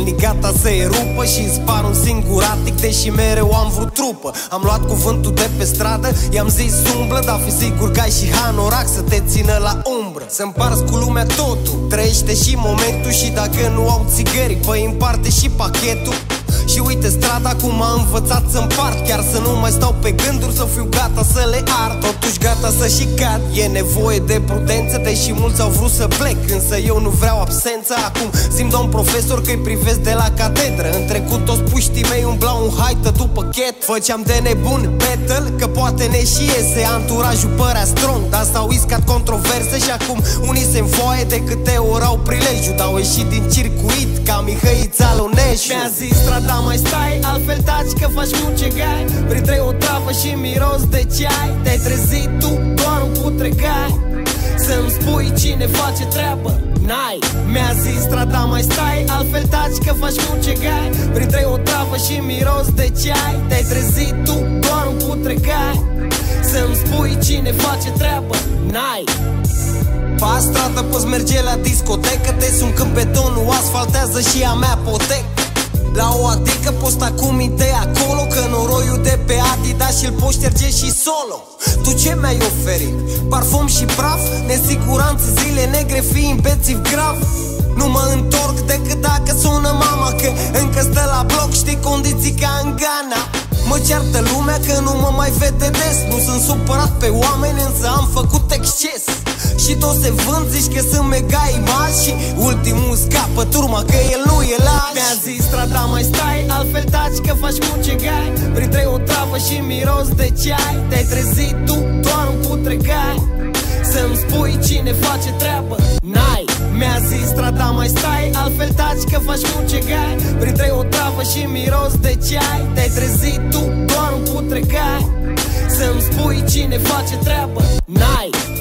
Zilnic gata să erupă și spar un singuratic, deși mereu am vrut trupă. Am luat cuvântul de pe stradă, i-am zis umblă, dar fi sigur că ai și hanorac să te țină la umbră. Să împarți cu lumea totul, trăiește și momentul, și dacă nu au țigări, păi împarte și pachetul. Și uite strada cum m-a învățat să împart, chiar să nu mai stau pe gânduri, să fiu gata să le ard. Totuși gata să și cad, e nevoie de prudență, deși mulți au vrut să plec, însă eu nu vreau absență. Acum simt domn profesor că-i privesc de la catedră. În trecut toți puștii mei umblau în haită după chet. Făceam de nebun battle, că poate ne și iese. Anturajul părea strong, dar s-au iscat controverse. Și acum unii se înfoaie de câte ori au prilejul, dar au ieșit din circuit ca Mihăița Luneșu. Mi-a zis strada mai stai, altfel taci că faci mucegai. Printre o travă și miros de ceai, te-ai trezit tu doar un putregai. Să-mi spui cine face treabă, n-ai. Mi-a zis strada mai stai, altfel taci că faci mucegai. Printre o travă și miros de ceai, te-ai trezit tu doar un putregai. Să-mi spui cine face treabă, n-ai. Pa stradă poți merge la discotecă, te sun când betonul asfaltează și a mea potecă. La o adică poți sta cu minte acolo, că noroiul de pe Adidas și-l poți șterge și solo. Tu ce mi-ai oferit? Parfum și praf? Nesiguranță, zile negre fiind bețiv grav. Nu mă întorc decât dacă sună mama, că încă stă la bloc, știi, condiții ca în Ghana. Mă ceartă lumea că nu mă mai vede des. Nu sunt supărat pe oameni, însă am făcut exces. Și toți se vând, zici că sunt mega imagi, și ultimul scapă turma că el nu e laș. Mi-a zis strada mai stai, altfel taci că faci mucegai. Printre o travă și miros de ceai, te-ai trezit tu doar un putregai. Să-mi spui cine face treabă, n-ai. Mi-a zis strada mai stai, altfel taci că faci mucegai. Printre o travă și miros de ceai, te-ai trezit tu doar un putregai. Să-mi spui cine face treabă, n-ai.